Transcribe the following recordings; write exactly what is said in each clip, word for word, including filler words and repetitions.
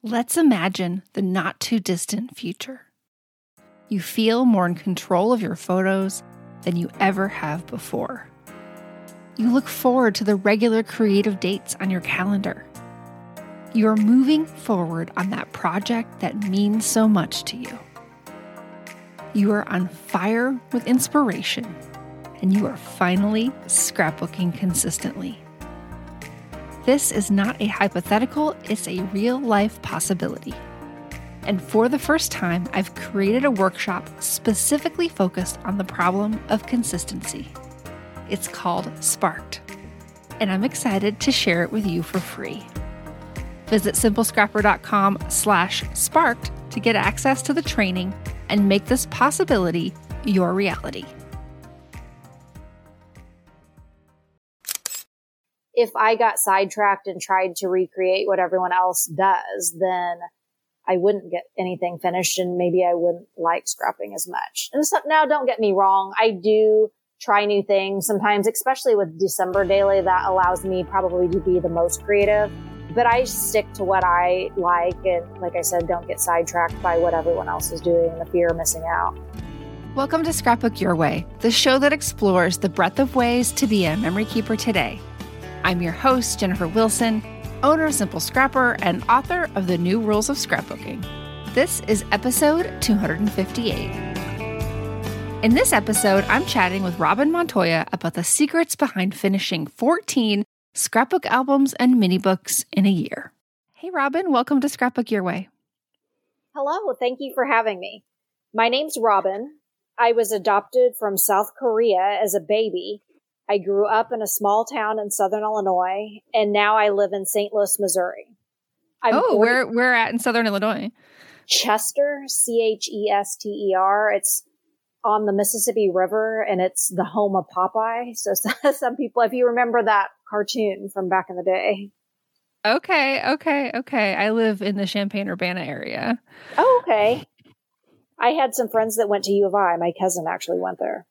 Let's imagine the not too distant future. You feel more in control of your photos than you ever have before. You look forward to the regular creative dates on your calendar. You are moving forward on that project that means so much to you. You are on fire with inspiration, and you are finally scrapbooking consistently. This is not a hypothetical, it's a real-life possibility. And for the first time, I've created a workshop specifically focused on the problem of consistency. It's called Sparked, and I'm excited to share it with you for free. Visit simplescrapper.com slash sparked to get access to the training and make this possibility your reality. If I got sidetracked and tried to recreate what everyone else does, then I wouldn't get anything finished and maybe I wouldn't like scrapping as much. And so, now don't get me wrong. I do try new things sometimes, especially with December Daily. That allows me probably to be the most creative, but I stick to what I like. And like I said, don't get sidetracked by what everyone else is doing and the fear of missing out. Welcome to Scrapbook Your Way, the show that explores the breadth of ways to be a memory keeper today. I'm your host, Jennifer Wilson, owner of Simple Scrapper and author of The New Rules of Scrapbooking. This is episode two hundred fifty-eight. In this episode, I'm chatting with Robin Montoya about the secrets behind finishing fourteen scrapbook albums and mini books in a year. Hey, Robin, welcome to Scrapbook Your Way. Hello, thank you for having me. My name's Robin. I was adopted from South Korea as a baby. I grew up in a small town in Southern Illinois, and now I live in Saint Louis, Missouri. I'm oh, forty- where where at in Southern Illinois? Chester, C H E S T E R. It's on the Mississippi River, and it's the home of Popeye. So some people, if you remember that cartoon from back in the day. Okay, okay, okay. I live in the Champaign-Urbana area. Oh, okay. I had some friends that went to U of I. My cousin actually went there.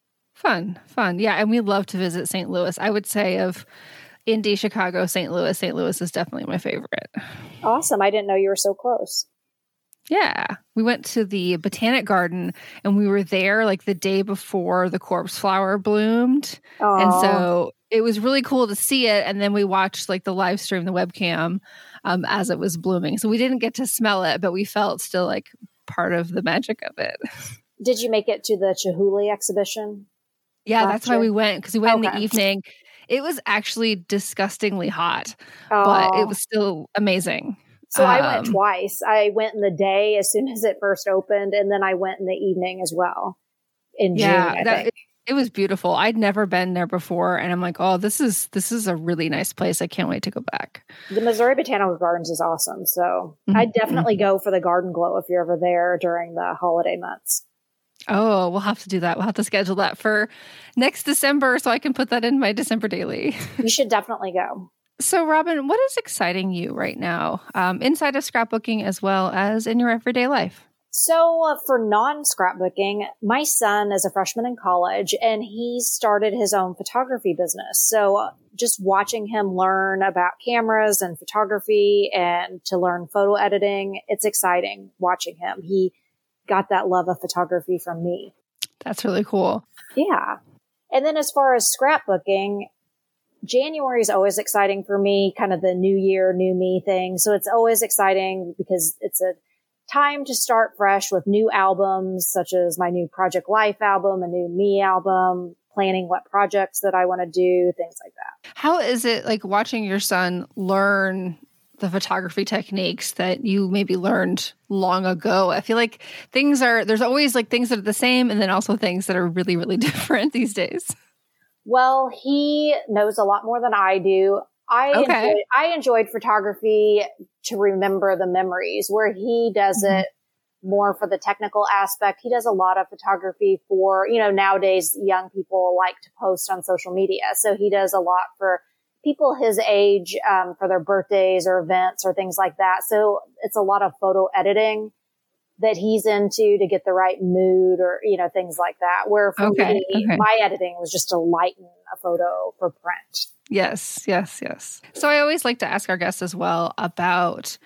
Fun, fun. Yeah, and we love to visit Saint Louis. I would say of Indy, Chicago, Saint Louis, Saint Louis is definitely my favorite. Awesome. I didn't know you were so close. Yeah. We went to the Botanic Garden and we were there like the day before the corpse flower bloomed. Aww. And so it was really cool to see it. And then we watched like the live stream, the webcam, um, as it was blooming. So we didn't get to smell it, but we felt still like part of the magic of it. Did you make it to the Chihuly exhibition? Yeah, that's why we went, because we went okay. in the evening. It was actually disgustingly hot, oh. but it was still amazing. So um, I went um, twice. I went in the day as soon as it first opened, and then I went in the evening as well in yeah, June, I that, think. It, it was beautiful. I'd never been there before, and I'm like, oh, this is this is a really nice place. I can't wait to go back. The Missouri Botanical Gardens is awesome, so mm-hmm. I'd definitely go for the Garden Glow if you're ever there during the holiday months. Oh, we'll have to do that. We'll have to schedule that for next December so I can put that in my December daily. You should definitely go. So, Robin, what is exciting you right now um, inside of scrapbooking as well as in your everyday life? So uh, for non-scrapbooking, my son is a freshman in college and he started his own photography business. So uh, just watching him learn about cameras and photography and to learn photo editing, it's exciting watching him. He got that love of photography from me. That's really cool. Yeah. And then as far as scrapbooking, January is always exciting for me, kind of the new year, new me thing. So it's always exciting because it's a time to start fresh with new albums, such as my new Project Life album, a new me album, planning what projects that I want to do, things like that. How is it like watching your son learn the photography techniques that you maybe learned long ago? I feel like things are, there's always like things that are the same and then also things that are really, really different these days. Well, he knows a lot more than I do. I, okay. enjoyed, I enjoyed photography to remember the memories, where he does mm-hmm. it more for the technical aspect. He does a lot of photography for, you know, nowadays young people like to post on social media. So he does a lot for people his age, um, for their birthdays or events or things like that. So it's a lot of photo editing that he's into to get the right mood or, you know, things like that. Where for okay, me, okay. my editing was just to lighten a photo for print. Yes, yes, yes. So I always like to ask our guests as well about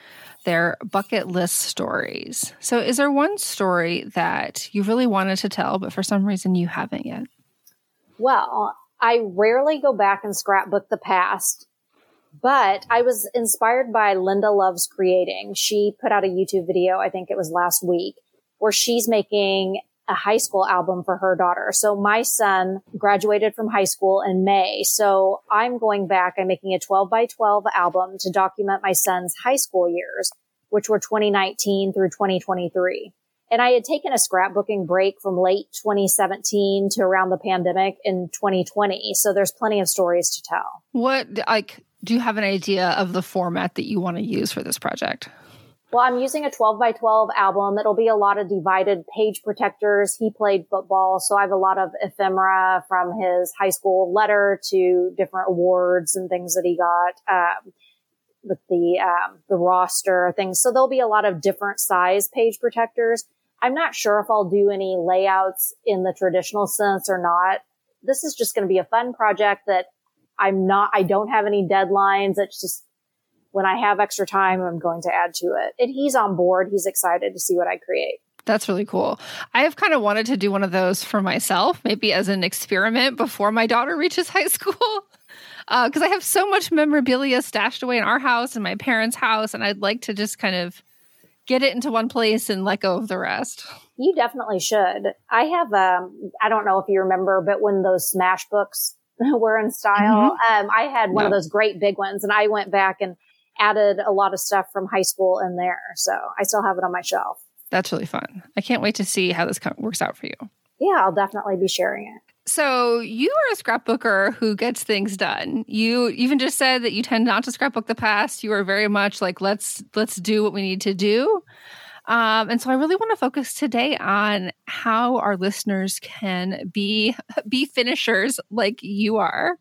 their bucket list stories. So is there one story that you really wanted to tell, but for some reason you haven't yet? Well, I rarely go back and scrapbook the past, but I was inspired by Linda Loves Creating. She put out a YouTube video, I think it was last week, where she's making a high school album for her daughter. So my son graduated from high school in May. So I'm going back, I'm making a twelve by twelve album to document my son's high school years, which were twenty nineteen through twenty twenty-three. And I had taken a scrapbooking break from late twenty seventeen to around the pandemic in twenty twenty. So there's plenty of stories to tell. What, like, do you have an idea of the format that you want to use for this project? Well, I'm using a twelve by twelve album. It'll be a lot of divided page protectors. He played football, so I have a lot of ephemera from his high school letter to different awards and things that he got, um, with the, um, the roster things. So there'll be a lot of different size page protectors. I'm not sure if I'll do any layouts in the traditional sense or not. This is just going to be a fun project that I'm not, I don't have any deadlines. It's just, when I have extra time, I'm going to add to it. And he's on board. He's excited to see what I create. That's really cool. I have kind of wanted to do one of those for myself, maybe as an experiment before my daughter reaches high school. Because uh, I have so much memorabilia stashed away in our house and my parents' house. And I'd like to just kind of get it into one place and let go of the rest. You definitely should. I have, um, I don't know if you remember, but when those Smash books were in style, mm-hmm. um, I had one yeah. of those great big ones. And I went back and added a lot of stuff from high school in there. So I still have it on my shelf. That's really fun. I can't wait to see how this works out for you. Yeah, I'll definitely be sharing it. So you are a scrapbooker who gets things done. You even just said that you tend not to scrapbook the past. You are very much like, let's let's do what we need to do. Um, and so I really want to focus today on how our listeners can be be finishers like you are.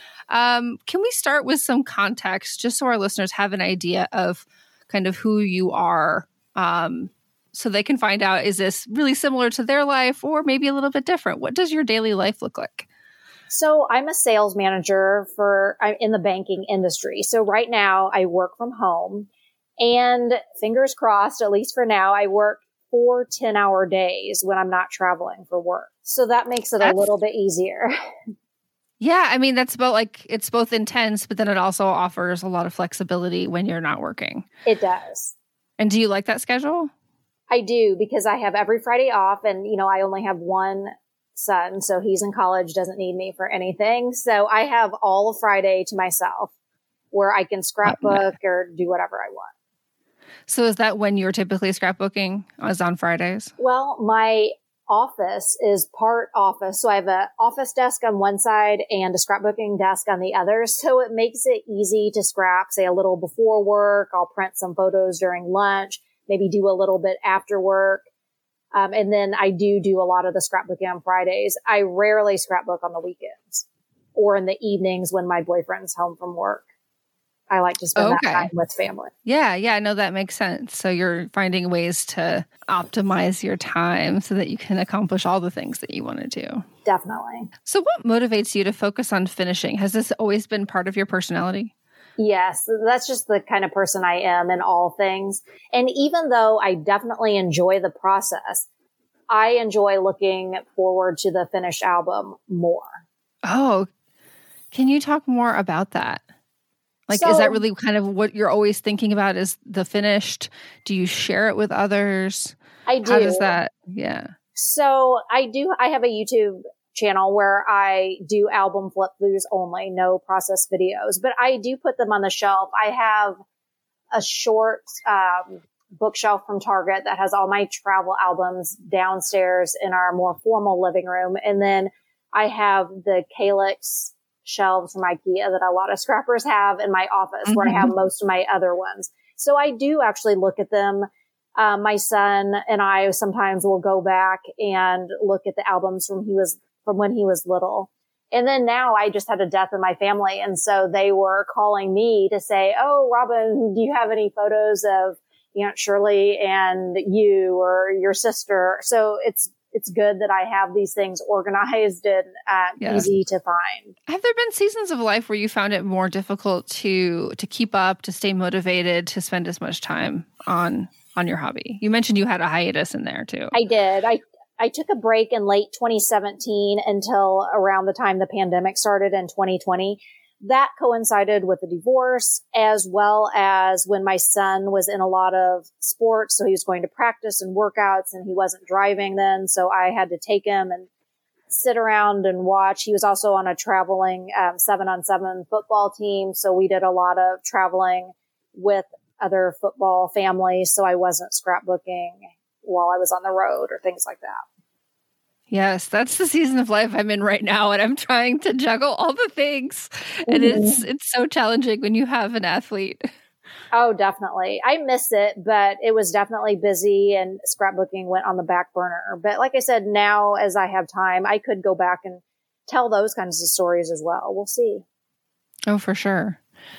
Um, can we start with some context just so our listeners have an idea of kind of who you are, um, so they can find out, is this really similar to their life or maybe a little bit different? What does your daily life look like? So I'm a sales manager for I'm in the banking industry. So right now I work from home, and fingers crossed, at least for now, I work four ten hour days when I'm not traveling for work. So that makes it That's- a little bit easier. Yeah, I mean, that's about like, it's both intense, but then it also offers a lot of flexibility when you're not working. It does. And do you like that schedule? I do, because I have every Friday off, and, you know, I only have one son, so he's in college, doesn't need me for anything. So I have all of Friday to myself where I can scrapbook oh, or do whatever I want. So is that when you're typically scrapbooking, is on Fridays? Well, my office is part office. So I have an office desk on one side and a scrapbooking desk on the other. So it makes it easy to scrap, say a little before work. I'll print some photos during lunch, maybe do a little bit after work. Um, and then I do do a lot of the scrapbooking on Fridays. I rarely scrapbook on the weekends or in the evenings when my boyfriend's home from work. I like to spend okay. that time with family. Yeah, yeah, no, that makes sense. So you're finding ways to optimize your time so that you can accomplish all the things that you want to do. Definitely. So what motivates you to focus on finishing? Has this always been part of your personality? Yes, that's just the kind of person I am in all things. And even though I definitely enjoy the process, I enjoy looking forward to the finished album more. Oh, can you talk more about that? Like, so, is that really kind of what you're always thinking about, is the finished? Do you share it with others? I do. How does that, yeah. So I do, I have a YouTube channel where I do album flip throughs only, no process videos, but I do put them on the shelf. I have a short um, bookshelf from Target that has all my travel albums downstairs in our more formal living room. And then I have the Calyx shelves from IKEA that a lot of scrappers have in my office, mm-hmm. where I have most of my other ones. So I do actually look at them. Um, my son and I sometimes will go back and look at the albums from he was from when he was little. And then now I just had a death in my family. And so they were calling me to say, oh, Robin, do you have any photos of Aunt Shirley and you or your sister? So it's, it's good that I have these things organized and uh, Yes. easy to find. Have there been seasons of life where you found it more difficult to to keep up, to stay motivated, to spend as much time on on your hobby? You mentioned you had a hiatus in there too. I did. I I took a break in late twenty seventeen until around the time the pandemic started in twenty twenty. That coincided with the divorce, as well as when my son was in a lot of sports. So he was going to practice and workouts, and he wasn't driving then. So I had to take him and sit around and watch. He was also on a traveling um, seven on seven football team. So we did a lot of traveling with other football families. So I wasn't scrapbooking while I was on the road or things like that. Yes, that's the season of life I'm in right now, and I'm trying to juggle all the things. And Mm-hmm. it's it's so challenging when you have an athlete. Oh, definitely. I miss it, but it was definitely busy and scrapbooking went on the back burner. But like I said, now as I have time, I could go back and tell those kinds of stories as well. We'll see. Oh, for sure.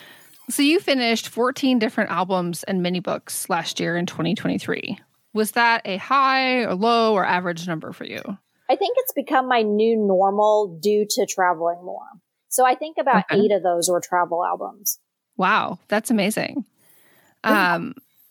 So you finished fourteen different albums and mini books last year in twenty twenty-three. Was that a high or low or average number for you? I think it's become my new normal due to traveling more. So I think about Okay. eight of those were travel albums. Wow, that's amazing. Um,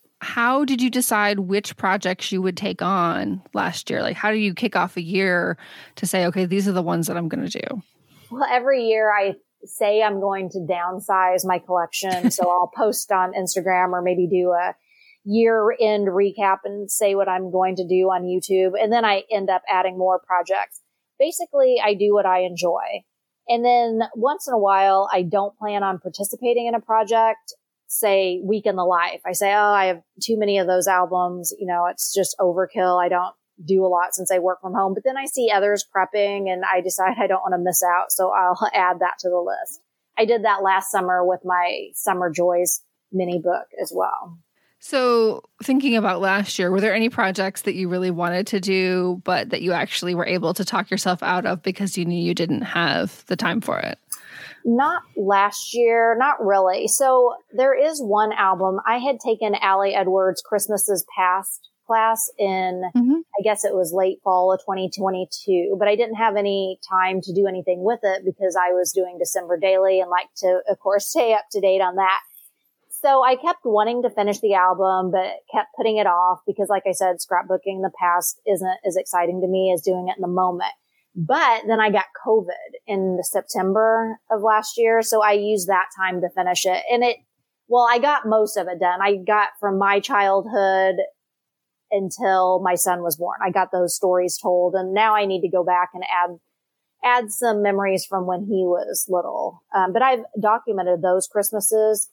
how did you decide which projects you would take on last year? Like, how do you kick off a year to say, okay, these are the ones that I'm going to do? Well, every year I say I'm going to downsize my collection. So I'll post on Instagram or maybe do a year end recap and say what I'm going to do on YouTube. And then I end up adding more projects. Basically, I do what I enjoy. And then once in a while, I don't plan on participating in a project, say Week in the Life. I say, oh, I have too many of those albums. You know, it's just overkill. I don't do a lot since I work from home. But then I see others prepping and I decide I don't want to miss out. So I'll add that to the list. I did that last summer with my Summer Joys mini book as well. So thinking about last year, were there any projects that you really wanted to do, but that you actually were able to talk yourself out of because you knew you didn't have the time for it? Not last year, not really. So there is one album. I had taken Allie Edwards' Christmases Past class in, Mm-hmm. I guess it was late fall of twenty twenty-two, but I didn't have any time to do anything with it because I was doing December Daily and like to, of course, stay up to date on that. So I kept wanting to finish the album, but kept putting it off because, like I said, scrapbooking in the past isn't as exciting to me as doing it in the moment. But then I got COVID in September of last year. So I used that time to finish it. And it, well, I got most of it done. I got from my childhood until my son was born. I got those stories told. And now I need to go back and add, add some memories from when he was little. Um, but I've documented those Christmases.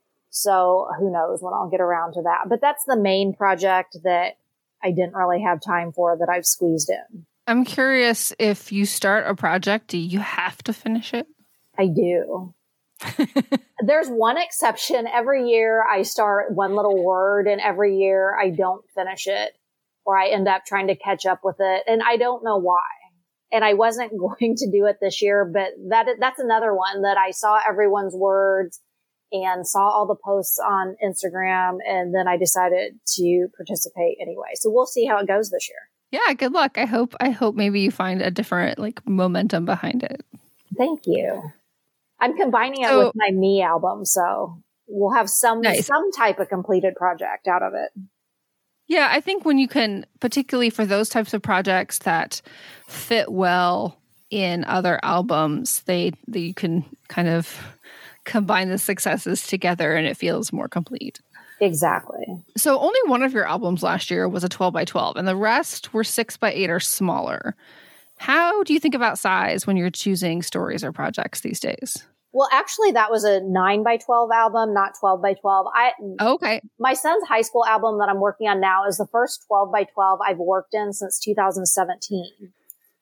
So who knows when I'll get around to that. But that's the main project that I didn't really have time for that I've squeezed in. I'm curious, if you start a project, do you have to finish it? I do. There's one exception. Every year I start one little word and every year I don't finish it or I end up trying to catch up with it. And I don't know why. And I wasn't going to do it this year, but that that's another one that I saw everyone's words and saw all the posts on Instagram. And then I decided to participate anyway. So we'll see how it goes this year. Yeah, good luck. I hope I hope maybe you find a different like momentum behind it. Thank you. I'm combining it So- with my Me album, so we'll have some Nice. some type of completed project out of it. Yeah, I think when you can, particularly for those types of projects that fit well in other albums, they, they you can kind of combine the successes together and it feels more complete. Exactly. So only one of your albums last year was a twelve by twelve and the rest were six by eight or smaller. How do you think about size when you're choosing stories or projects these days? Well, actually, that was a nine by twelve album, not twelve by twelve. I Okay. My son's high school album that I'm working on now is the first twelve by twelve I've worked in since two thousand seventeen.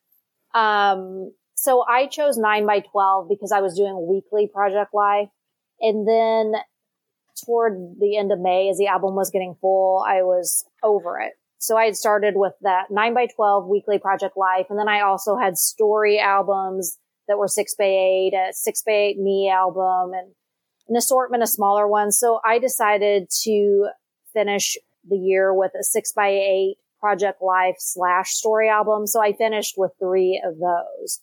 Um, so I chose nine by twelve because I was doing weekly Project Life. And then toward the end of May, as the album was getting full, I was over it. So I had started with that nine by twelve weekly Project Life. And then I also had story albums that were six by eight, a six by eight Me album, and an assortment of smaller ones. So I decided to finish the year with a six by eight project life slash story albums. So I finished with three of those.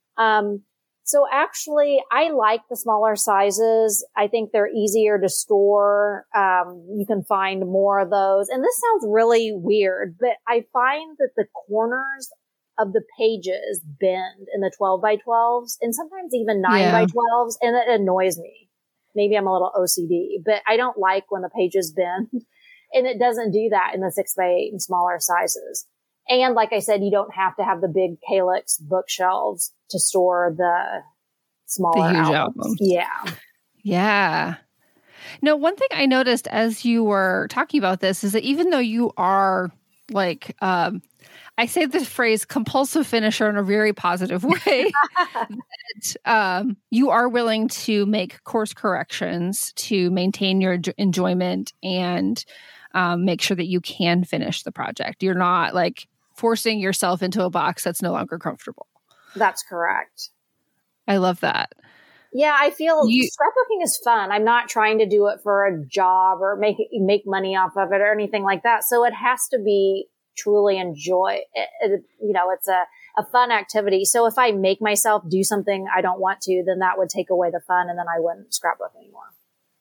Um, so actually I like the smaller sizes. I think they're easier to store. Um, you can find more of those. And this sounds really weird, but I find that the corners of the pages bend in the twelve by twelves and sometimes even nine Yeah. by twelves. And it annoys me. Maybe I'm a little O C D, but I don't like when the pages bend. And it doesn't do that in the six by eight and smaller sizes. And like I said, you don't have to have the big Calyx bookshelves to store the smaller The huge albums. albums. Yeah. Yeah. No, one thing I noticed as you were talking about this is that even though you are like, um, I say the phrase compulsive finisher in a very positive way, that um, you are willing to make course corrections to maintain your j- enjoyment and um, make sure that you can finish the project. You're not like forcing yourself into a box that's no longer comfortable. That's correct. I love that. Yeah, I feel You- scrapbooking is fun. I'm not trying to do it for a job or make make money off of it or anything like that. So it has to be truly enjoy it, it, you know, it's a, a fun activity. So if I make myself do something I don't want to, then that would take away the fun and then I wouldn't scrapbook anymore.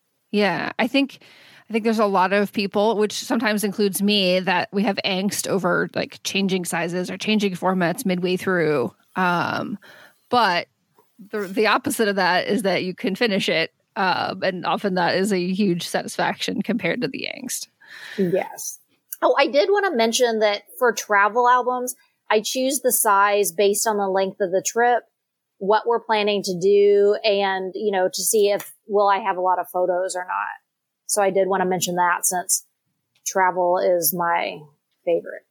Yeah, I think I think there's a lot of people, which sometimes includes me, that we have angst over like changing sizes or changing formats midway through. Um, but the the opposite of that is that you can finish it, uh, and often that is a huge satisfaction compared to the angst. Yes. Oh, I did want to mention that for travel albums, I choose the size based on the length of the trip, what we're planning to do, and, you know, to see if will I have a lot of photos or not. So I did want to mention that since travel is my favorite.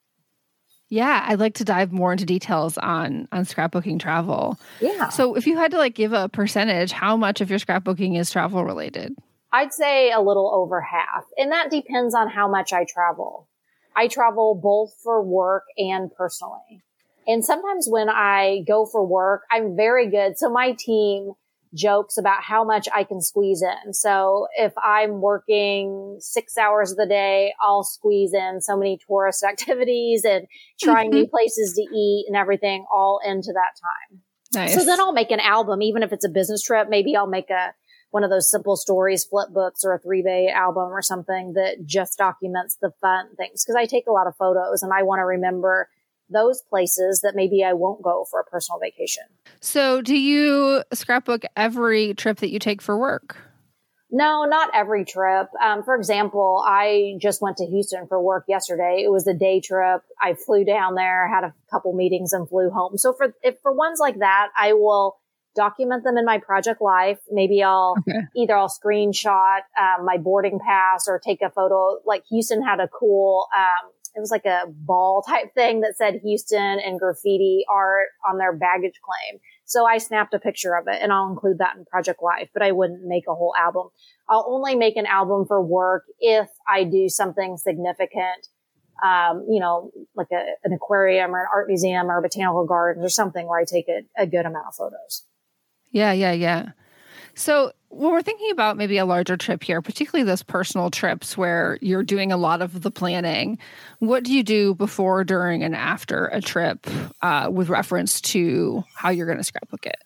Yeah, I'd like to dive more into details on on scrapbooking travel. Yeah. So if you had to like give a percentage, how much of your scrapbooking is travel related? I'd say a little over half. And that depends on how much I travel. I travel both for work and personally. And sometimes when I go for work, I'm very good. So my team jokes about how much I can squeeze in. So if I'm working six hours of the day, I'll squeeze in so many tourist activities and trying new places to eat and everything all into that time. Nice. So then I'll make an album, even if it's a business trip. Maybe I'll make a one of those simple stories, flip books, or a three bay album or something that just documents the fun things. Because I take a lot of photos and I want to remember those places that maybe I won't go for a personal vacation. So do you scrapbook every trip that you take for work? No, not every trip. Um, for example, I just went to Houston for work yesterday. It was a day trip. I flew down there, had a couple meetings and flew home. So for, if for ones like that, I will document them in my project life. Maybe I'll Okay. either I'll screenshot um, my boarding pass or take a photo. Like Houston had a cool, um, it was like a ball type thing that said Houston and graffiti art on their baggage claim. So I snapped a picture of it and I'll include that in Project Life, but I wouldn't make a whole album. I'll only make an album for work if I do something significant. Um, you know, like a, an aquarium or an art museum or a botanical garden or something where I take a, a good amount of photos. Yeah, yeah, yeah. So when we're thinking about maybe a larger trip here, particularly those personal trips where you're doing a lot of the planning, what do you do before, during, and after a trip uh, with reference to how you're going to scrapbook it?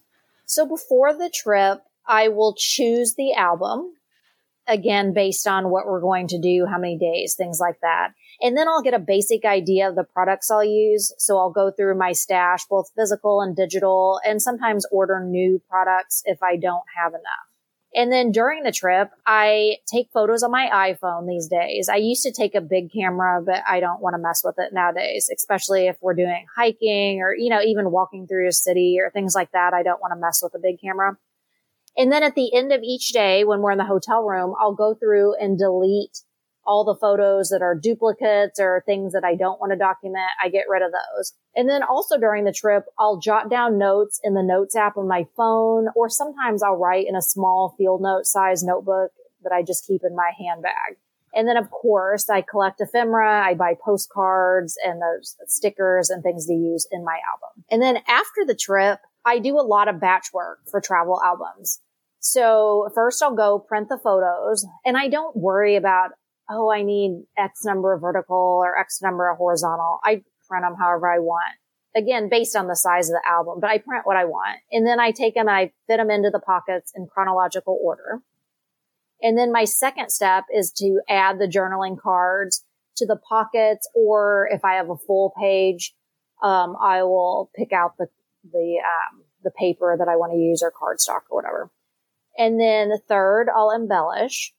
So before the trip, I will choose the album, again, based on what we're going to do, how many days, things like that. And then I'll get a basic idea of the products I'll use. So I'll go through my stash, both physical and digital, and sometimes order new products if I don't have enough. And then during the trip, I take photos on my iPhone these days. I used to take a big camera, but I don't want to mess with it nowadays, especially if we're doing hiking or, you know, even walking through a city or things like that. I don't want to mess with a big camera. And then at the end of each day, when we're in the hotel room, I'll go through and delete all the photos that are duplicates or things that I don't want to document. I get rid of those. And then also during the trip, I'll jot down notes in the notes app on my phone, or sometimes I'll write in a small field note size notebook that I just keep in my handbag. And then of course I collect ephemera. I buy postcards and those stickers and things to use in my album. And then after the trip, I do a lot of batch work for travel albums. So first I'll go print the photos, and I don't worry about oh, I need X number of vertical or X number of horizontal. I print them however I want. Again, based on the size of the album, but I print what I want. And then I take them and I fit them into the pockets in chronological order. And then my second step is to add the journaling cards to the pockets, or if I have a full page, um, I will pick out the, the, um, the paper that I want to use or cardstock or whatever. And then the third, I'll embellish.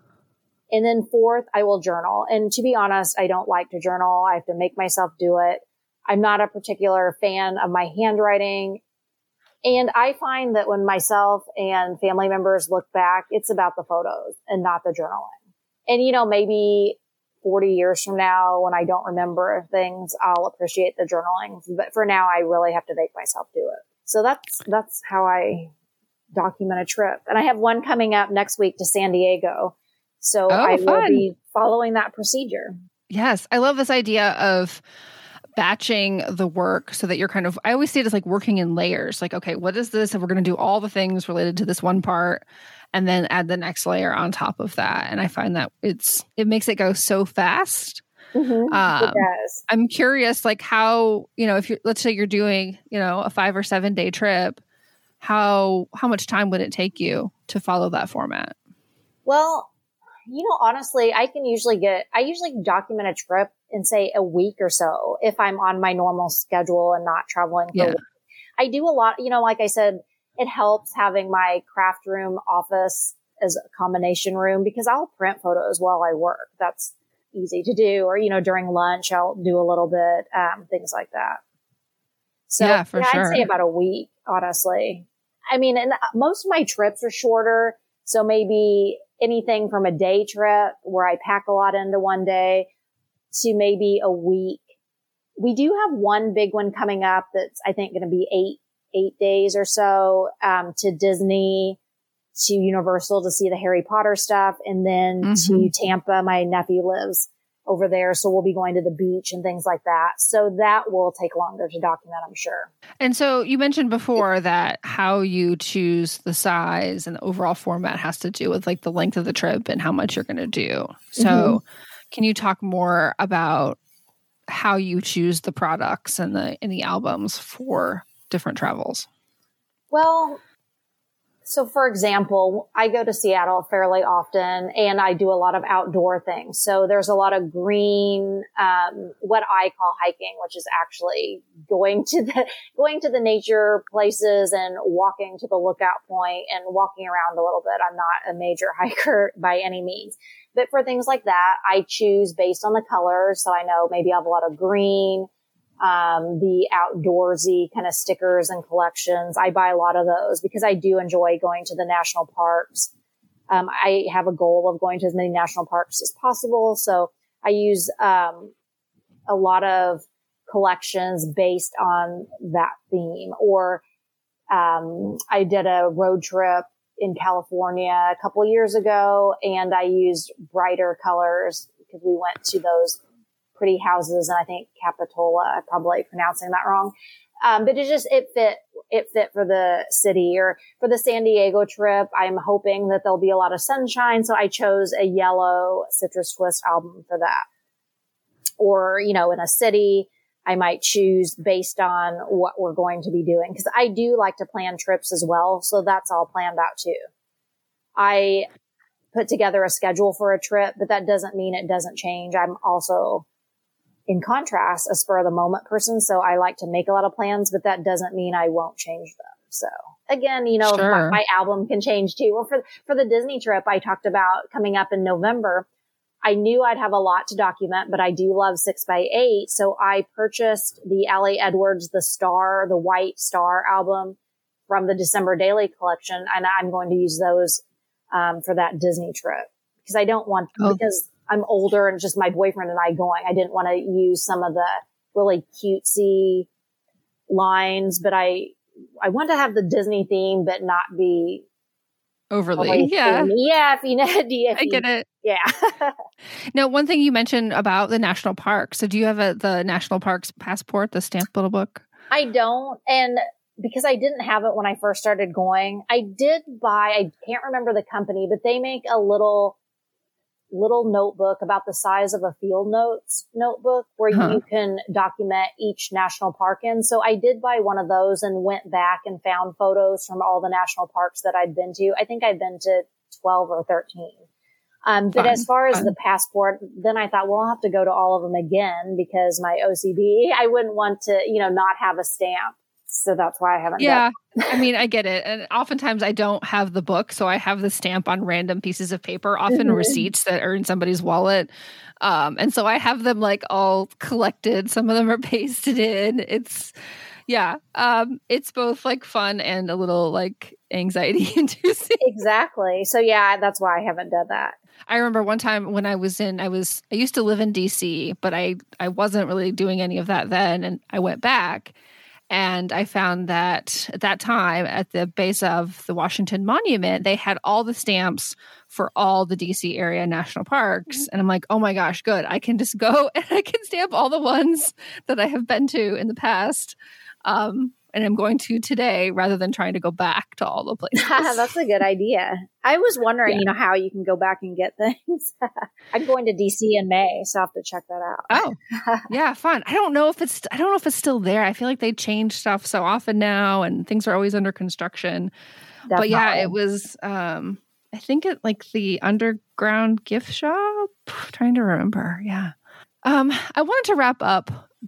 And then fourth, I will journal. And to be honest, I don't like to journal. I have to make myself do it. I'm not a particular fan of my handwriting. And I find that when myself and family members look back, it's about the photos and not the journaling. And, you know, maybe forty years from now, when I don't remember things, I'll appreciate the journaling. But for now, I really have to make myself do it. So that's, that's how I document a trip. And I have one coming up next week to San Diego. So oh, I fun. will be following that procedure. Yes. I love this idea of batching the work so that you're kind of, I always see it as like working in layers. Like, okay, what is this? And we're going to do all the things related to this one part and then add the next layer on top of that. And I find that it's, it makes it go so fast. Mm-hmm. Um, it does. I'm curious, like how, you know, if you let's say you're doing, you know, a five or seven day trip, how, how much time would it take you to follow that format? Well, you know, honestly, I can usually get, I usually document a trip in say a week or so if I'm on my normal schedule and not traveling for Yeah. a week. I do a lot, you know, like I said, it helps having my craft room office as a combination room because I'll print photos while I work. That's easy to do. Or, you know, during lunch, I'll do a little bit, um, things like that. So yeah, for yeah, sure. I'd say about a week, honestly. I mean, and most of my trips are shorter. So maybe anything from a day trip where I pack a lot into one day to maybe a week. We do have one big one coming up that's, I think, going to be eight, eight days or so, um, to Disney, to Universal to see the Harry Potter stuff, and then Mm-hmm. to Tampa. My nephew lives over there, so we'll be going to the beach and things like that. So that will take longer to document, I'm sure. And so you mentioned before that how you choose the size and the overall format has to do with like the length of the trip and how much you're going to do. So mm-hmm. Can you talk more about how you choose the products and the and the albums for different travels? Well, so for example, I go to Seattle fairly often and I do a lot of outdoor things. So there's a lot of green, um, what I call hiking, which is actually going to the, going to the nature places and walking to the lookout point and walking around a little bit. I'm not a major hiker by any means, but for things like that, I choose based on the colors. So I know maybe I have a lot of green, um, the outdoorsy kind of stickers and collections. I buy a lot of those because I do enjoy going to the national parks. Um, I have a goal of going to as many national parks as possible. So I use, um, a lot of collections based on that theme. Or, um, I did a road trip in California a couple of years ago and I used brighter colors because we went to those pretty houses, and I think Capitola, I'm probably pronouncing that wrong. Um, but it just, it fit, it fit for the city. Or for the San Diego trip, I'm hoping that there'll be a lot of sunshine. So I chose a yellow Citrus Twist album for that. Or, you know, in a city, I might choose based on what we're going to be doing. Cause I do like to plan trips as well. So that's all planned out too. I put together a schedule for a trip, but that doesn't mean it doesn't change. I'm also, in contrast, a spur of the moment person. So I like to make a lot of plans, but that doesn't mean I won't change them. So again, you know, sure. my, my album can change too. Or for, for the Disney trip I talked about coming up in November, I knew I'd have a lot to document, but I do love six by eight. So I purchased the L A Edwards, the Star, the White Star album from the December Daily collection. And I'm going to use those, um, for that Disney trip because I don't want, oh. because I'm older and just my boyfriend and I going. I didn't want to use some of the really cutesy lines, but I, I want to have the Disney theme, but not be overly. overly yeah. Theme. Yeah. If you know, if I get you, it. Yeah. Now, one thing you mentioned about the national parks. So do you have a, the national parks passport, the stamped little book? I don't. And because I didn't have it when I first started going, I did buy, I can't remember the company, but they make a little little notebook about the size of a field notes notebook where huh. you can document each national park in. So I did buy one of those and went back and found photos from all the national parks that I'd been to. I think I've been to twelve or thirteen. Um, but fun, as far as fun. the passport, then I thought, well, I'll have to go to all of them again because my O C D, I wouldn't want to, you know, not have a stamp. So that's why I haven't yeah, done I mean, I get it. And oftentimes I don't have the book. So I have the stamp on random pieces of paper, often mm-hmm. receipts that are in somebody's wallet. Um, and so I have them like all collected. Some of them are pasted in. It's, yeah, um, it's both like fun and a little like anxiety inducing. Exactly. So yeah, that's why I haven't done that. I remember one time when I was in, I was, I used to live in D C, but I, I wasn't really doing any of that then. And I went back. And I found that at that time, at the base of the Washington Monument, they had all the stamps for all the D C area national parks. Mm-hmm. And I'm like, oh my gosh, good. I can just go and I can stamp all the ones that I have been to in the past. Um, and I'm going to today rather than trying to go back to all the places. That's a good idea. I was wondering, yeah. you know, how you can go back and get things. I'm going to D C in May, so I have to check that out. Oh, yeah, fun. I don't know if it's, I don't know if it's still there. I feel like they change stuff so often now and things are always under construction. Definitely. But yeah, it was, um, I think it like the underground gift shop. I'm trying to remember. Yeah. Um, I wanted to wrap up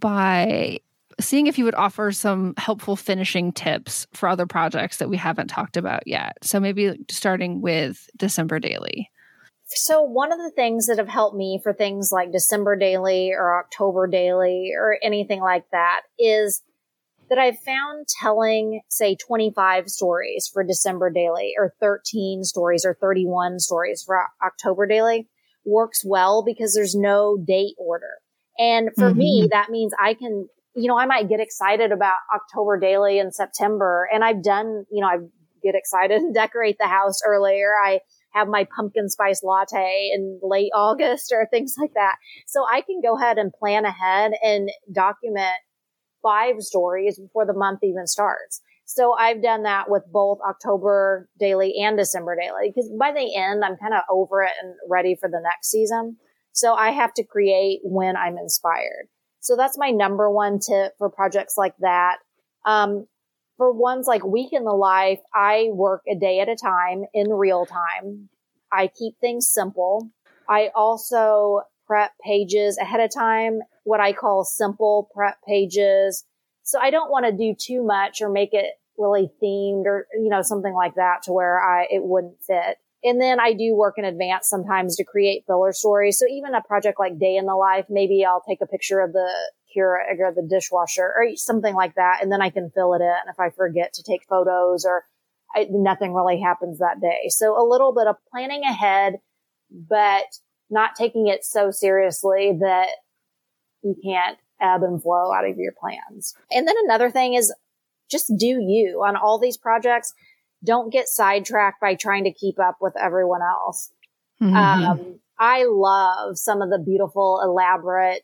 by seeing if you would offer some helpful finishing tips for other projects that we haven't talked about yet. So maybe starting with December Daily. So one of the things that have helped me for things like December Daily or October Daily or anything like that is that I've found telling, say, twenty-five stories for December Daily or thirteen stories or thirty-one stories for October Daily works well because there's no date order. And for mm-hmm. me, that means I can, you know, I might get excited about October Daily in September, and I've done, you know, I get excited and decorate the house earlier. I have my pumpkin spice latte in late August or things like that. So I can go ahead and plan ahead and document five stories before the month even starts. So I've done that with both October Daily and December Daily because by the end, I'm kind of over it and ready for the next season. So I have to create when I'm inspired. So that's my number one tip for projects like that. Um, for ones like Week in the Life, I work a day at a time in real time. I keep things simple. I also prep pages ahead of time, what I call simple prep pages. So I don't want to do too much or make it really themed or, you know, something like that to where I, it wouldn't fit. And then I do work in advance sometimes to create filler stories. So even a project like Day in the Life, maybe I'll take a picture of the Keurig or the dishwasher or something like that. And then I can fill it in if I forget to take photos or I, nothing really happens that day. So a little bit of planning ahead, but not taking it so seriously that you can't ebb and flow out of your plans. And then another thing is just do you on all these projects. Don't get sidetracked by trying to keep up with everyone else. Mm-hmm. Um, I love some of the beautiful, elaborate,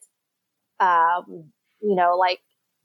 um, you know, like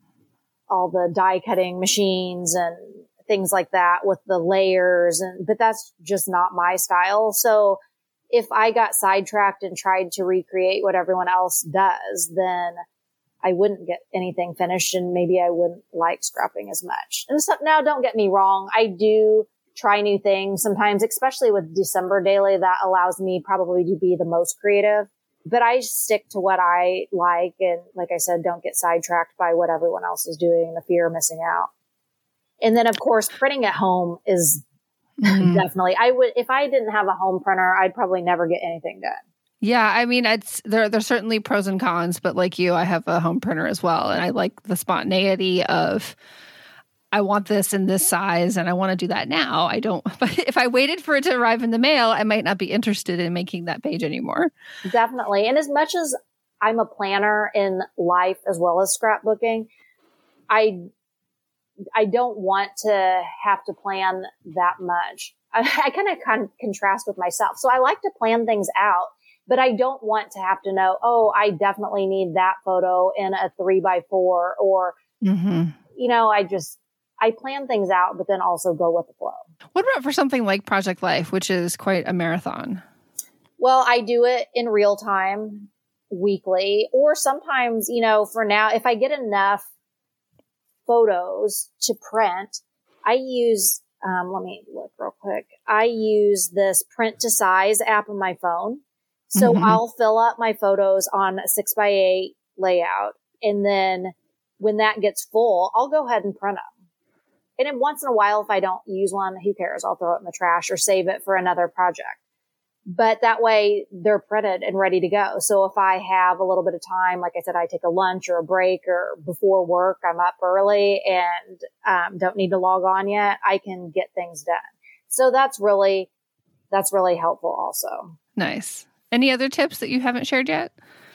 all the die cutting machines and things like that with the layers. And, but that's just not my style. So if I got sidetracked and tried to recreate what everyone else does, then I wouldn't get anything finished and maybe I wouldn't like scrapping as much. And so now don't get me wrong. I do try new things sometimes, especially with December Daily. That allows me probably to be the most creative, but I stick to what I like. And like I said, don't get sidetracked by what everyone else is doing, the fear of missing out. And then of course, printing at home is mm-hmm. definitely, I would, if I didn't have a home printer, I'd probably never get anything done. Yeah, I mean, it's there. There's certainly pros and cons, but like you, I have a home printer as well, and I like the spontaneity of I want this in this size, and I want to do that now. I don't. But if I waited for it to arrive in the mail, I might not be interested in making that page anymore. Definitely, and as much as I'm a planner in life as well as scrapbooking, I I don't want to have to plan that much. I, I kind of con- contrast with myself, so I like to plan things out. But I don't want to have to know, oh, I definitely need that photo in a three by four or, mm-hmm. you know, I just, I plan things out, but then also go with the flow. What about for something like Project Life, which is quite a marathon? Well, I do it in real time, weekly, or sometimes, you know, for now, if I get enough photos to print, I use, um, let me look real quick. I use this print to size app on my phone. So mm-hmm. I'll fill up my photos on a six by eight layout. And then when that gets full, I'll go ahead and print them. And then once in a while, if I don't use one, who cares? I'll throw it in the trash or save it for another project. But that way they're printed and ready to go. So if I have a little bit of time, like I said, I take a lunch or a break or before work, I'm up early and um, don't need to log on yet, I can get things done. So that's really, that's really helpful also. Nice. Any other tips that you haven't shared yet?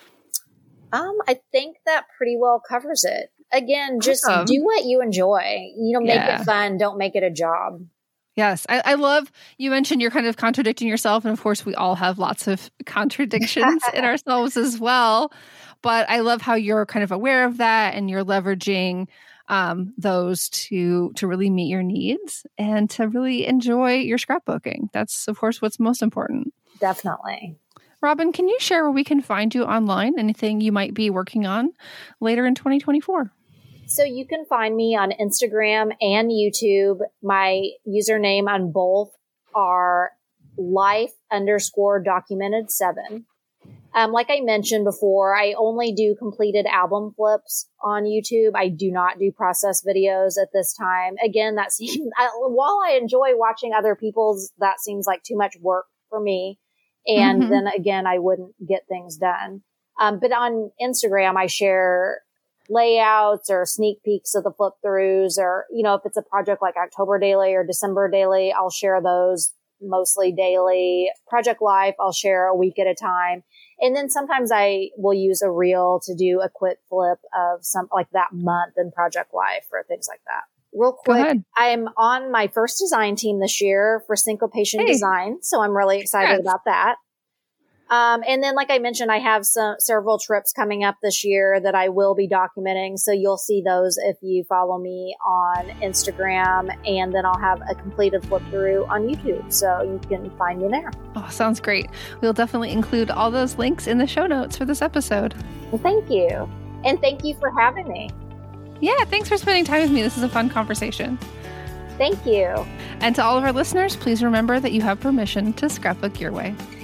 Um, I think that pretty well covers it. Again, just awesome. Do what you enjoy. You know, make yeah. it fun. Don't make it a job. Yes. I, I love, you mentioned you're kind of contradicting yourself. And of course, we all have lots of contradictions in ourselves as well. But I love how you're kind of aware of that and you're leveraging um, those to, to really meet your needs and to really enjoy your scrapbooking. That's, of course, what's most important. Definitely. Robin, can you share where we can find you online? Anything you might be working on later in twenty twenty-four? So you can find me on Instagram and YouTube. My username on both are life underscore documented seven. Um, like I mentioned before, I only do completed album flips on YouTube. I do not do process videos at this time. Again, that seems, I, while I enjoy watching other people's, that seems like too much work for me. And mm-hmm. then again, I wouldn't get things done. Um, but on Instagram, I share layouts or sneak peeks of the flip throughs, or, you know, if it's a project like October Daily or December Daily, I'll share those mostly daily. Project Life, I'll share a week at a time. And then sometimes I will use a reel to do a quick flip of some like that month in Project Life or things like that. Real quick, I'm on my first design team this year for Syncopation hey. Design. So I'm really excited Congrats. About that. Um, and then, like I mentioned, I have some several trips coming up this year that I will be documenting. So you'll see those if you follow me on Instagram, and then I'll have a completed flip through on YouTube. So you can find me there. Oh, sounds great. We'll definitely include all those links in the show notes for this episode. Well, thank you. And thank you for having me. Yeah, thanks for spending time with me. This is a fun conversation. Thank you. And to all of our listeners, please remember that you have permission to scrapbook your way.